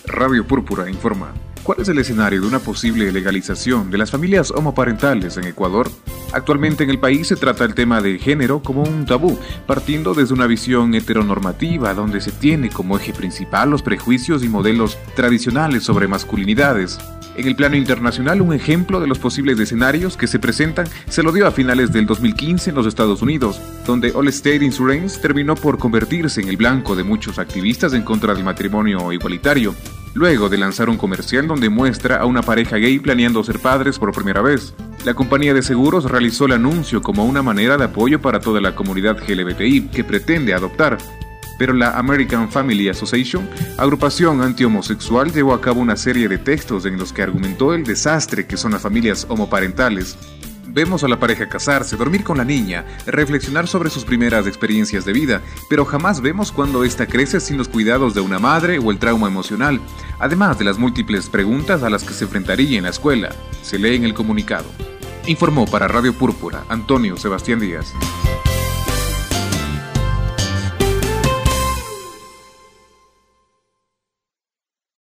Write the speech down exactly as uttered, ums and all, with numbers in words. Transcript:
Radio Púrpura informa. ¿Cuál es el escenario de una posible legalización de las familias homoparentales en Ecuador? Actualmente en el país se trata el tema del género como un tabú, partiendo desde una visión heteronormativa donde se tiene como eje principal los prejuicios y modelos tradicionales sobre masculinidades. En el plano internacional, un ejemplo de los posibles escenarios que se presentan se lo dio a finales del dos mil quince en los Estados Unidos, donde Allstate Insurance terminó por convertirse en el blanco de muchos activistas en contra del matrimonio igualitario, luego de lanzar un comercial donde muestra a una pareja gay planeando ser padres por primera vez. La compañía de seguros realizó el anuncio como una manera de apoyo para toda la comunidad L G B T I que pretende adoptar. Pero la American Family Association, agrupación antihomosexual, llevó a cabo una serie de textos en los que argumentó el desastre que son las familias homoparentales. Vemos a la pareja casarse, dormir con la niña, reflexionar sobre sus primeras experiencias de vida, pero jamás vemos cuando ésta crece sin los cuidados de una madre o el trauma emocional, además de las múltiples preguntas a las que se enfrentaría en la escuela. Se lee en el comunicado. Informó para Radio Púrpura Antonio Sebastián Díaz.